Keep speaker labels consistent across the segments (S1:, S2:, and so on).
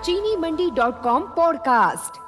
S1: चीनीमंडी.com podcast.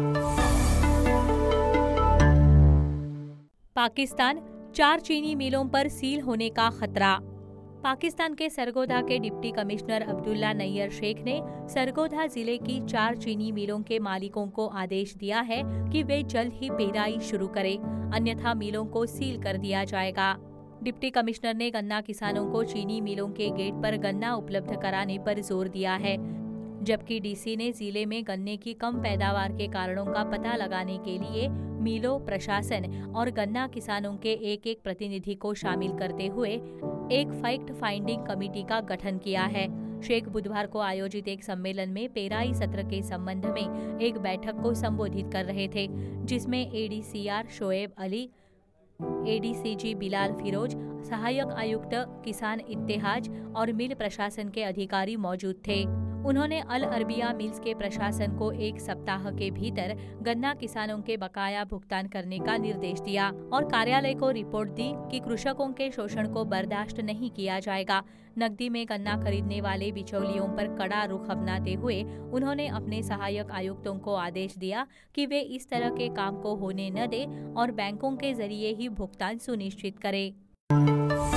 S2: Pakistan, 4 चीनी मिलों पर सील होने का खतरा। पाकिस्तान के सरगोधा के डिप्टी कमिश्नर अब्दुल्ला नैयर शेख ने सरगोधा जिले की 4 चीनी मिलों के मालिकों को आदेश दिया है कि वे जल्द ही पेराई शुरू करें, अन्यथा मिलों को सील कर दिया जाएगा। डिप्टी कमिश्नर ने गन्ना किसानों को चीनी मिलों के गेट पर गन्ना उपलब्ध कराने पर जोर दिया है, जबकि डीसी ने जिले में गन्ने की कम पैदावार के कारणों का पता लगाने के लिए मिलों, प्रशासन और गन्ना किसानों के एक प्रतिनिधि को शामिल करते हुए एक फैक्ट फाइंडिंग कमेटी का गठन किया है। शेख बुधवार को आयोजित एक सम्मेलन में पेराई सत्र के संबंध में एक बैठक को संबोधित कर रहे थे, जिसमें एडीसीआर शोएब अली, एडीसीजी बिलाल फिरोज, सहायक आयुक्त किसान इत्तेहाज और मिल प्रशासन के अधिकारी मौजूद थे। उन्होंने अल अरबिया मिल्स के प्रशासन को 1 सप्ताह के भीतर गन्ना किसानों के बकाया भुगतान करने का निर्देश दिया और कार्यालय को रिपोर्ट दी कि कृषकों के शोषण को बर्दाश्त नहीं किया जाएगा। नकदी में गन्ना खरीदने वाले बिचौलियों पर कड़ा रुख अपनाते हुए उन्होंने अपने सहायक आयुक्तों को आदेश दिया कि वे इस तरह के काम को होने न दें और बैंकों के जरिए ही भुगतान सुनिश्चित करें।